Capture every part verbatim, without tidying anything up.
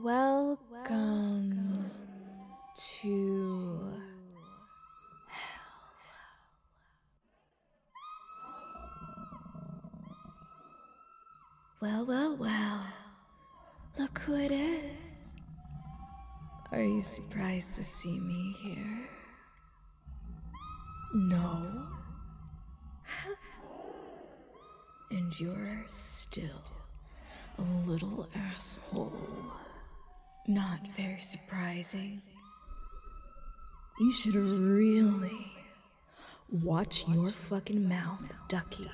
Welcome to hell. Well, well, well. Look who it is. Are you surprised to see me here? No? And you're still a little asshole. Not very surprising. You should really watch your fucking mouth, Ducky.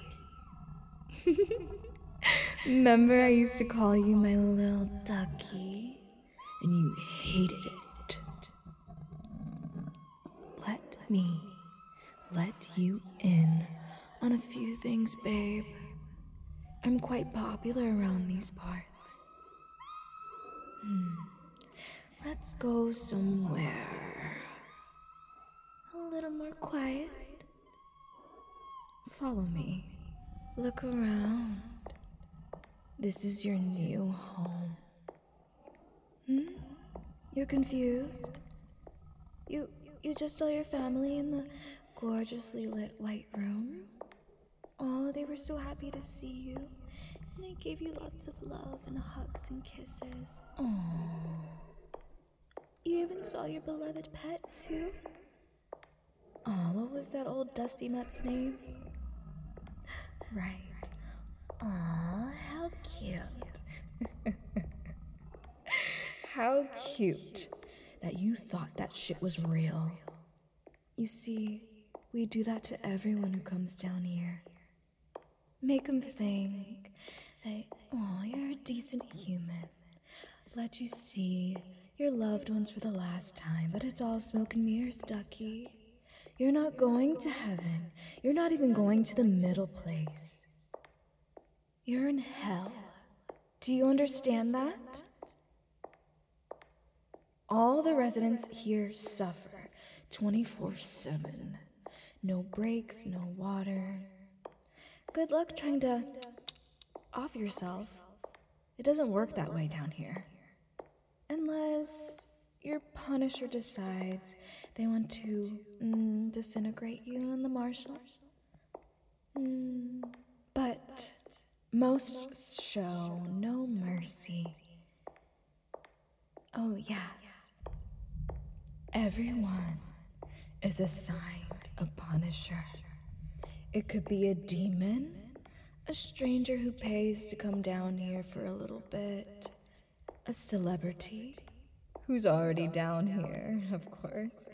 Remember I used to call you my little ducky, and you hated it. Let me let you in on a few things, babe. I'm quite popular around these parts. Hmm. Let's go somewhere a little more quiet. Follow me. Look around. This is your new home. Hmm? You're confused? You you just saw your family in the gorgeously lit white room? Oh, they were so happy to see you. And they gave you lots of love and hugs and kisses. Oh. You even saw your beloved pet, too? Oh, what was that old dusty nut's name? Right. Aw, how cute. How cute that you thought that shit was real. You see, we do that to everyone who comes down here. Make them think that, oh, you're a decent human. Let you see your loved ones for the last time, but it's all smoke and mirrors, Ducky. You're not going to heaven. You're not even going to the middle place. You're in hell. Do you understand that? All the residents here suffer twenty-four seven. No breaks, no water. Good luck trying to off yourself. It doesn't work that way down here. Unless your Punisher decides they want to mm, disintegrate you in the marshal. Mm, but most show no mercy. Oh, yes. Everyone is assigned a Punisher. It could be a demon, a stranger who pays to come down here for a little bit, a celebrity who's already down here, of course.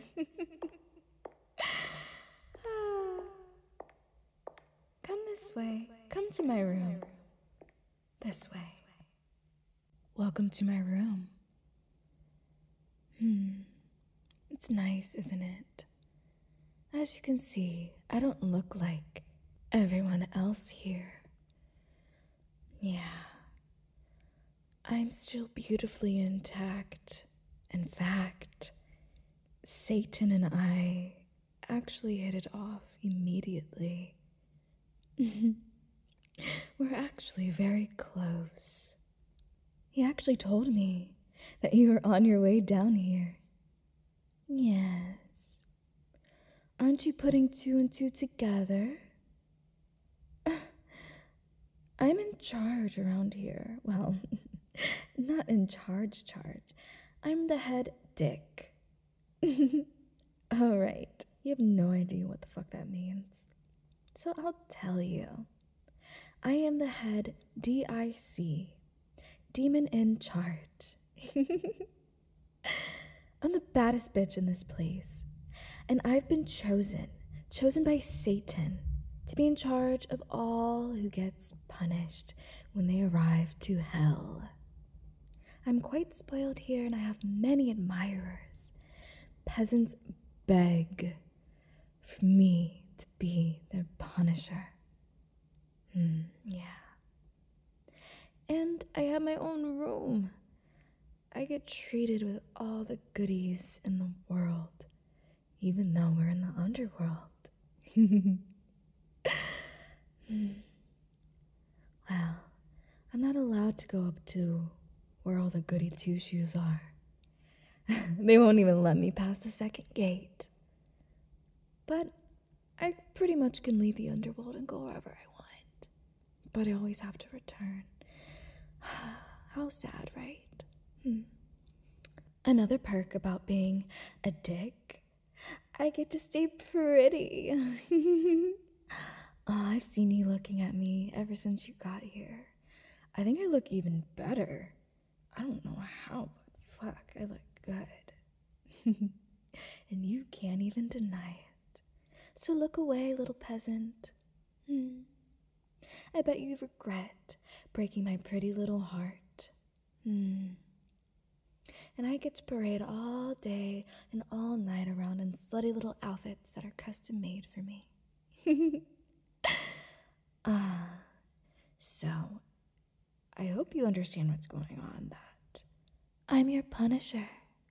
Come this way. Come to my room. This way. Welcome to my room. Hmm. It's nice, isn't it? As you can see, I don't look like everyone else here. Yeah. I'm still beautifully intact. In fact, Satan and I actually hit it off immediately. We're actually very close. He actually told me that you were on your way down here. Yes. Aren't you putting two and two together? I'm in charge around here. Well, not in charge charge. I'm the head dick. All right. You have no idea what the fuck that means. So I'll tell you. I am the head D I C. Demon in charge. I'm the baddest bitch in this place. And I've been chosen, chosen by Satan, to be in charge of all who gets punished when they arrive to hell. I'm quite spoiled here and I have many admirers. Peasants beg for me to be their punisher. Hmm, yeah. And I have my own room. I get treated with all the goodies in the world, even though we're in the underworld. Well, I'm not allowed to go up to where all the goody two-shoes are. They won't even let me pass the second gate. But I pretty much can leave the underworld and go wherever I want. But I always have to return. How sad, right? Hmm. Another perk about being a dick, I get to stay pretty. Oh, I've seen you looking at me ever since you got here. I think I look even better. I don't know how, but fuck, I look good. And you can't even deny it. So look away, little peasant. Hmm. I bet you regret breaking my pretty little heart. Hmm. And I get to parade all day and all night around in slutty little outfits that are custom made for me. Ah, so I hope you understand what's going on, that I'm your punisher.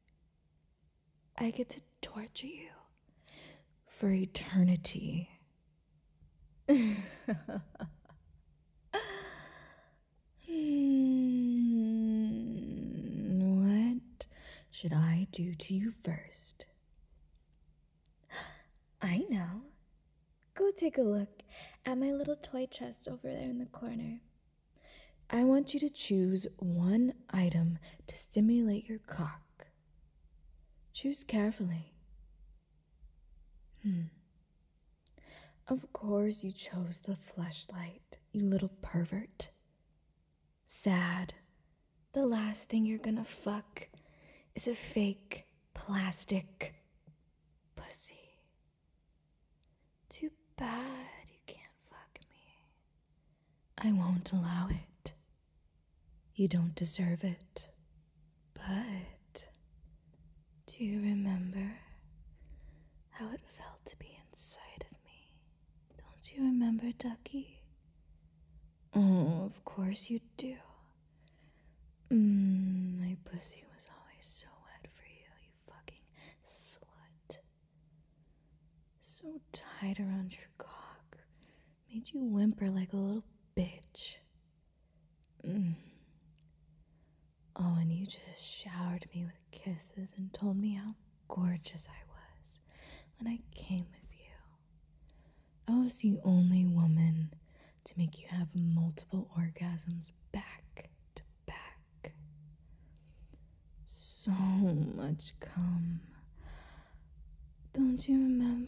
I get to torture you for eternity. Hmm, what should I do to you first? I know. Go take a look at my little toy chest over there in the corner. I want you to choose one item to stimulate your cock. Choose carefully. Hmm. Of course you chose the fleshlight, you little pervert. Sad. The last thing you're gonna fuck is a fake plastic pussy. Too bad you can't fuck me. I won't allow it. You don't deserve it. But do you remember how it felt to be inside of me? Don't you remember, Ducky? Oh, of course you do. Mmm, my pussy was always so wet for you, you fucking slut. So tight around your cock. Made you whimper like a little bitch. Mm. Oh, and you just showered me with kisses and told me how gorgeous I was when I came with you. I was the only woman to make you have multiple orgasms back to back. So much cum. Don't you remember?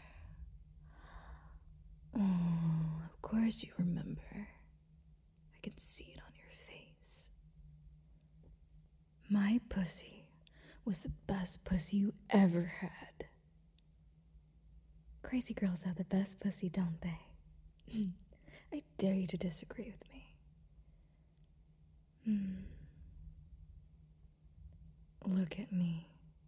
Oh, of course you remember. I can see it on your face. My pussy was the best pussy you ever had. Crazy girls have the best pussy, don't they? I dare you to disagree with me. Hmm. Look at me.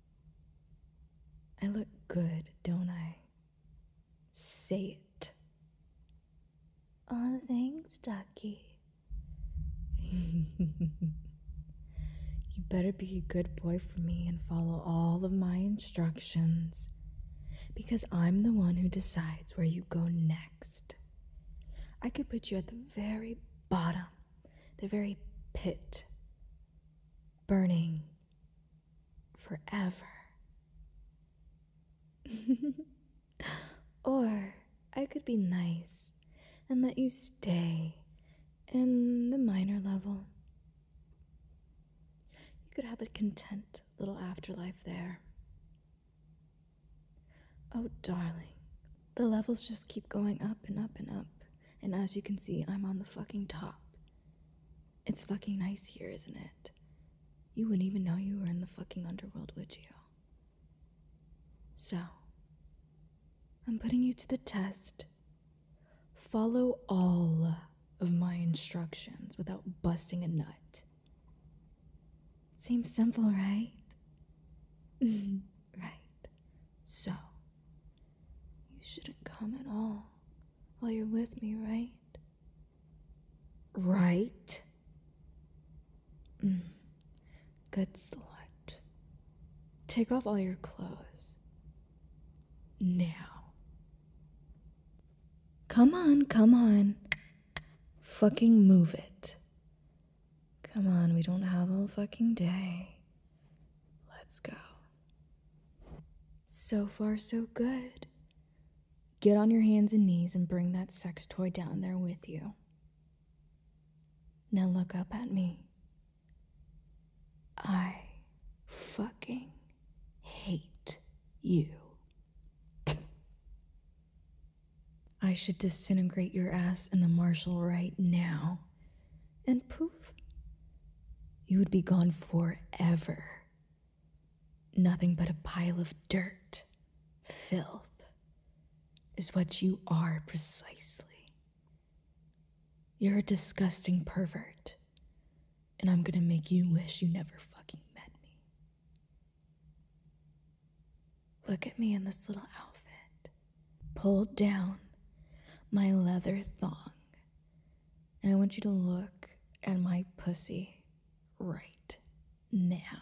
I look good, don't I? Say it. Oh, thanks, Ducky. You better be a good boy for me and follow all of my instructions, because I'm the one who decides where you go next. I could put you at the very bottom, the very pit, burning forever. Or I could be nice and let you stay in the minor level. You could have a content little afterlife there. Oh, darling, the levels just keep going up and up and up. And as you can see, I'm on the fucking top. It's fucking nice here, isn't it? You wouldn't even know you were in the fucking underworld, would you? So, I'm putting you to the test. Follow all of my instructions without busting a nut. Seems simple, right? Right. So, you shouldn't come at all while you're with me, right? Right? Mm. Good slut. Take off all your clothes. Now. Come on, come on. Fucking move it. Come on, we don't have all fucking day. Let's go. So far, so good. Get on your hands and knees and bring that sex toy down there with you. Now look up at me. I fucking hate you. I should disintegrate your ass in the Marshall right now. And poof, you would be gone forever. Nothing but a pile of dirt, filth, is what you are precisely. You're a disgusting pervert, and I'm gonna make you wish you never fucking met me. Look at me in this little outfit, pulled down my leather thong, and I want you to look at my pussy right now.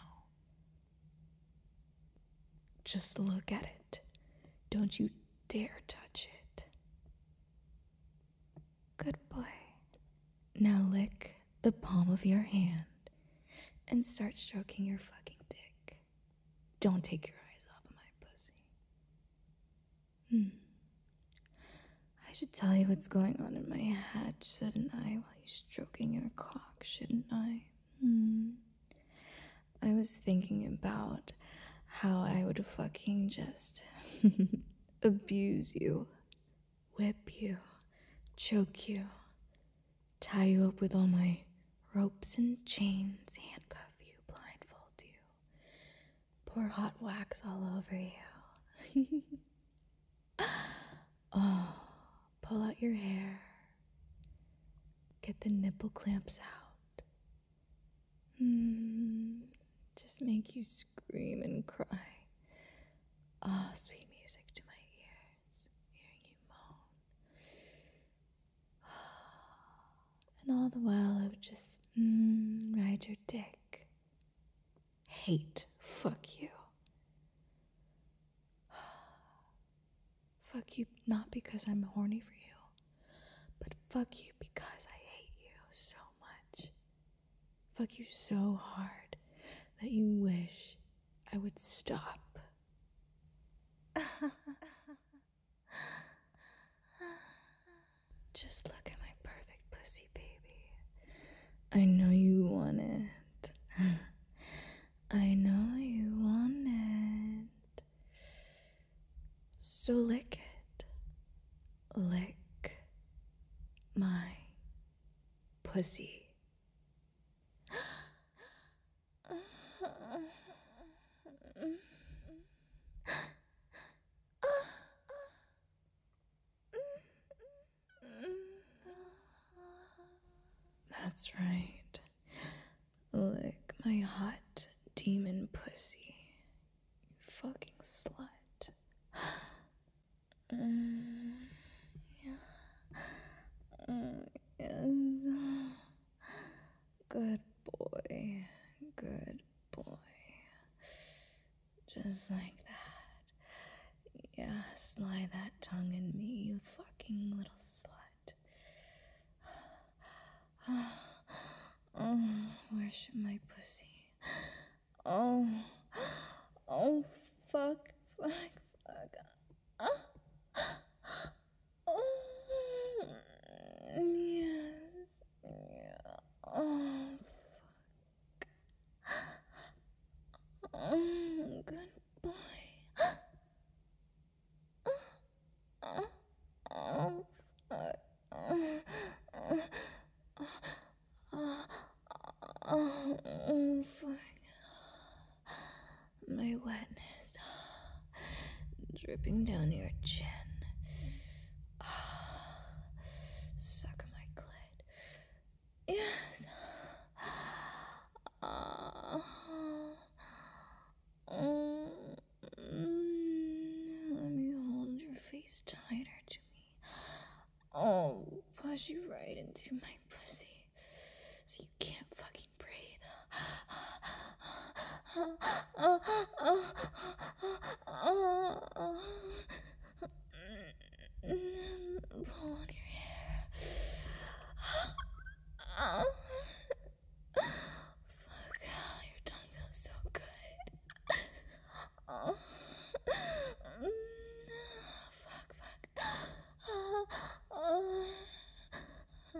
Just look at it. Don't you dare touch it. Good boy. Now lick the palm of your hand and start stroking your fucking dick. Don't take your eyes off of my pussy. Hmm. I should tell you what's going on in my head, shouldn't I, while you're stroking your cock, shouldn't I? Hmm. I was thinking about how I would fucking just abuse you, whip you, choke you, tie you up with all my ropes and chains, handcuff you, blindfold you, pour hot wax all over you. Oh, pull out your hair, get the nipple clamps out. Hmm, just make you scream and cry. Ah, oh, sweet music to my ears, hearing you moan. And all the while I would just mm, ride your dick. Hate, fuck you. Fuck you not because I'm horny for you, but fuck you because I hate you so much. Fuck you so hard that you wish I would stop. Just look at my perfect pussy, baby. I know you want it. I know you want it. So lick it. Lick my pussy. That's right. Lick my hot demon pussy. You fucking slut. Mm, yeah. Mm, yes. Good boy. Good boy. Just like that. Yeah, slide that tongue in me, you fucking little slut. Oh, worship my pussy. Oh, oh, fuck, fuck, fuck. Uh, oh, yes, yeah. Oh, fuck. Oh, good boy. Oh, oh, fuck. Oh, oh, oh, fuck. My wetness dripping down your chin. Suck my clit. Yes. Oh, oh, mm, let me hold your face tighter to me. Oh, push you right into my pussy so you can't fucking breathe. Pull on your hair.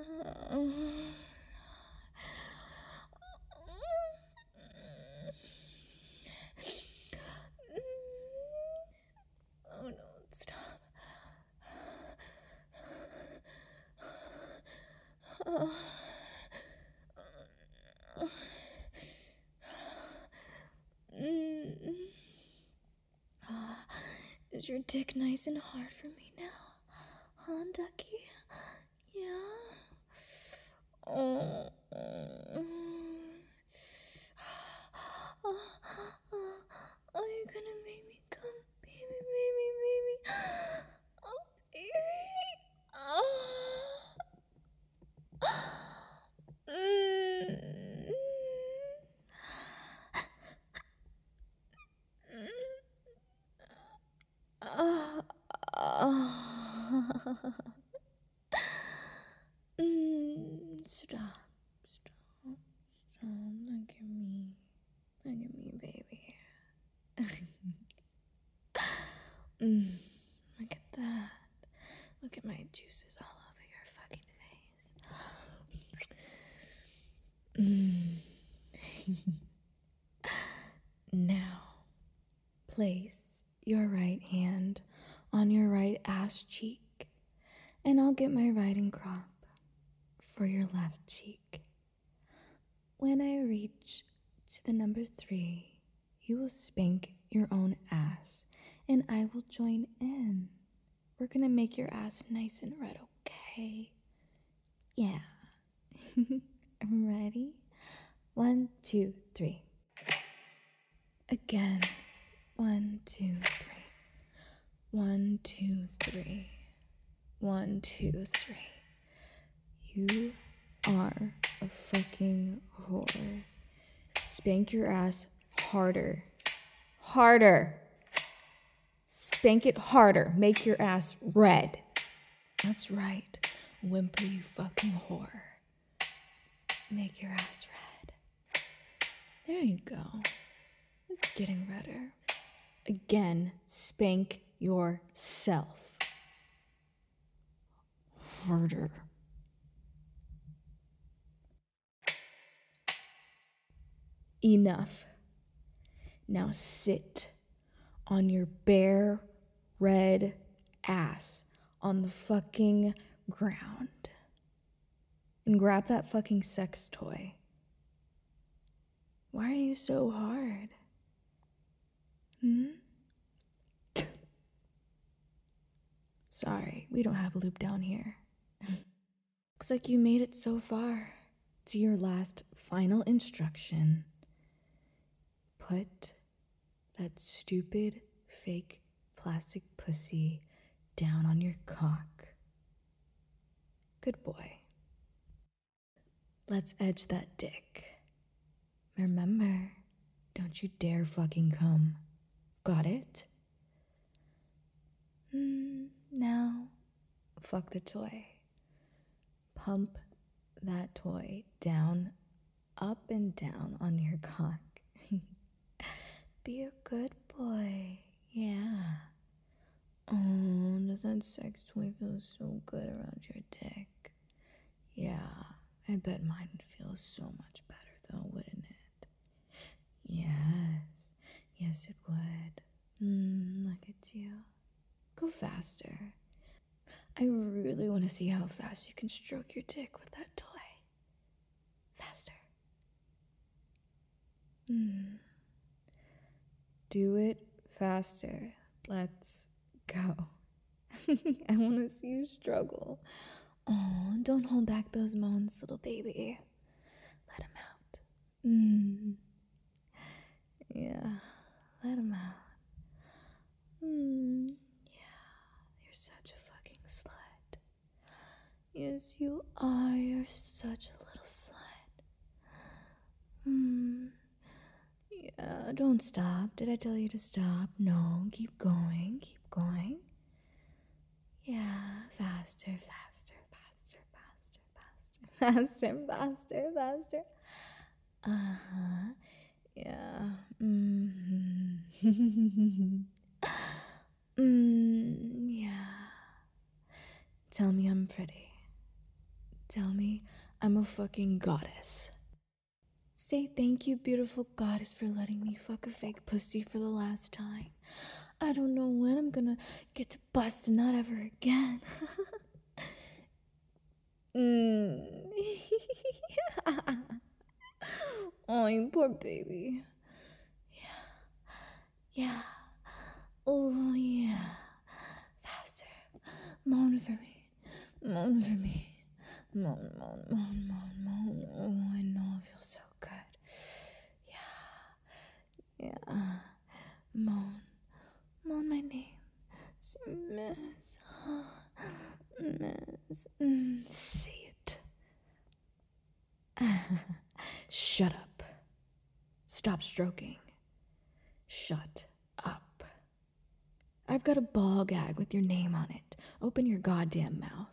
Oh no, stop. Oh. Mm. Is your dick nice and hard for me now? Huh, Ducky? Yeah? Oh. Are you gonna make me come? Baby, baby, baby. Oh, baby. Oh. Mm. Uh, uh, mm, stop, stop, stop. Look at me. Look at me, baby. mm, look at that. Look at my juices all over your fucking face. Mm. Now, place your right hand on your right ass cheek, and I'll get my riding crop for your left cheek. When I reach to the number three, you will spank your own ass, and I will join in. We're gonna make your ass nice and red, okay? Yeah. I'm ready. One, two, three. Again. One, two, three. One, two, three. One, two, three. You are a fucking whore. Spank your ass harder. Harder. Spank it harder. Make your ass red. That's right. Whimper, you fucking whore. Make your ass red. There you go. It's getting redder. Again, spank yourself. Harder. Enough. Now sit on your bare, red ass on the fucking ground. And grab that fucking sex toy. Why are you so hard? Hmm? Sorry, we don't have a loop down here. Looks like you made it so far. To your last final instruction. Put that stupid, fake, plastic pussy down on your cock. Good boy. Let's edge that dick. Remember, don't you dare fucking come. Got it? Mm, now, fuck the toy. Pump that toy down, up and down on your cock. Be a good boy. Yeah. Oh, does that sex toy feel so good around your dick? Yeah, I bet mine would feel so much better though, wouldn't it? Yes, yes it would. Mm, look at you. Go faster. I really want to see how fast you can stroke your dick with that toy. Faster. Mm. Do it faster. Let's go. I want to see you struggle. Oh, don't hold back those moans, little baby. Let him out. Mm. Yeah, let him out. Mm. Yeah, you're such a fucking slut. Yes, you are. You're such a little slut. Hmm. Yeah, don't stop. Did I tell you to stop? No, keep going. Keep going. Yeah, faster, faster, faster, faster, faster, faster, faster, faster. Uh-huh. Yeah. Mm-hmm. mm, yeah. Tell me I'm pretty. Tell me I'm a fucking goddess. Say thank you, beautiful goddess, for letting me fuck a fake pussy for the last time. I don't know when I'm gonna get to bust and not ever again. mm. Oh, you poor baby. Yeah. Yeah. Oh, yeah. Faster. Moan for me. Moan for me. Moan, moan, moan, moan, moan. Oh, I know it feels so good. Yeah. Yeah. Moan. Moan my name. Miss. Miss. Mm, say it. Shut up. Stop stroking. Shut up. I've got a ball gag with your name on it. Open your goddamn mouth.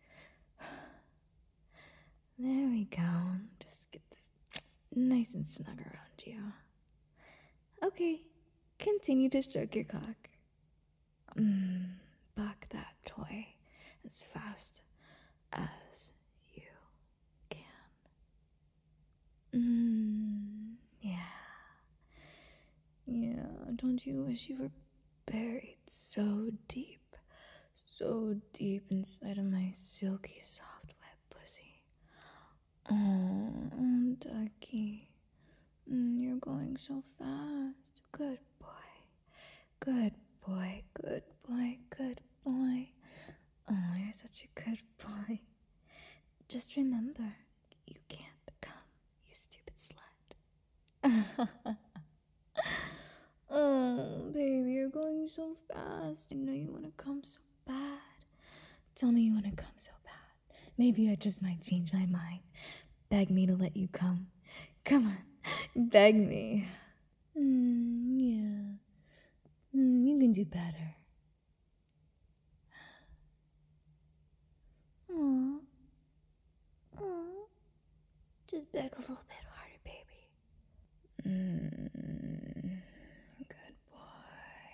There we go. Just get this nice and snug around you. Okay, continue to stroke your cock. Mmm, back that toy as fast as you can. Mmm, yeah. Yeah, don't you wish you were buried so deep, so deep inside of my silky, soft, wet pussy? Oh, ducky. Mm, you're going so fast. Good boy. Good boy, good boy, good boy. Oh, you're such a good boy. Just remember, you can't come, you stupid slut. Oh, baby, you're going so fast. I know you want to come so bad. Tell me you want to come so bad. Maybe I just might change my mind. Beg me to let you come. Come on, beg me. Mm, yeah. Mm, you can do better. Aww. Aww. Just beg a little bit harder, baby. Mm, good boy.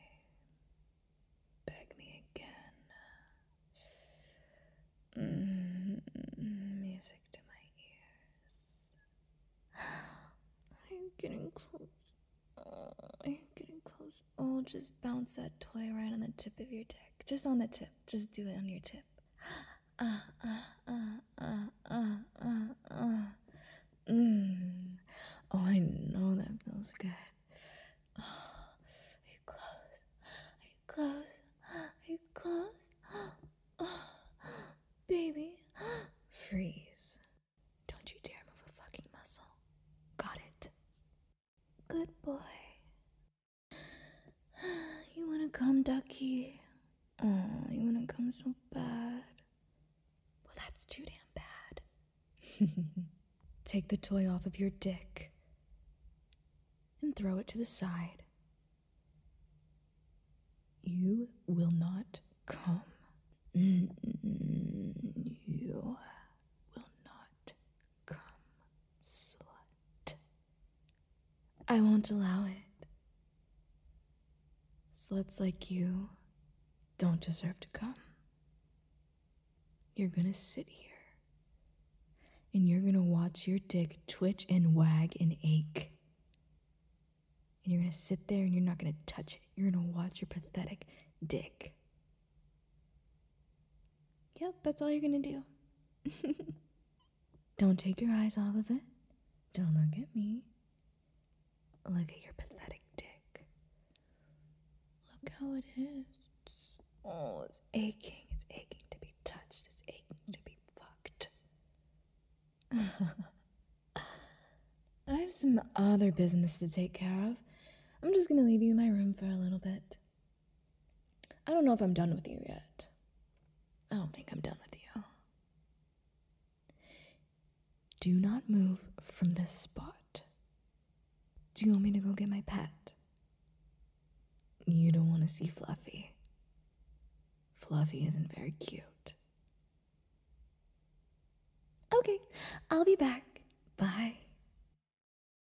Beg me again. Mm, music to my ears. I'm getting close. Oh, I'm getting close. Oh, just bounce that toy right on the tip of your dick. Just on the tip. Just do it on your tip. Ah, ah, ah, ah, ah, ah, ah. Mmm. Oh, I know that feels good. Oh, are you close? Are you close? Are you close? Oh, baby. Freeze. Don't you dare move a fucking muscle. Got it. Good boy. You wanna come, ducky? Oh, you wanna come so bad. Well, that's too damn bad. Take the toy off of your dick and throw it to the side. You will not come. You will not come, slut. I won't allow it. Sluts like you don't deserve to come. You're gonna sit here and you're gonna watch your dick twitch and wag and ache. And you're gonna sit there and you're not gonna touch it. You're gonna watch your pathetic dick. Yep, that's all you're gonna do. Don't take your eyes off of it. Don't look at me. Look at your pathetic dick. Look how it is. It's, oh, it's aching. It's aching to be touched. It's aching to be fucked. I have some other business to take care of. I'm just gonna leave you in my room for a little bit. I don't know if I'm done with you yet. I don't think I'm done with you. Do not move from this spot. Do you want me to go get my pet? You don't want to see Fluffy. Fluffy isn't very cute. Okay, I'll be back. Bye.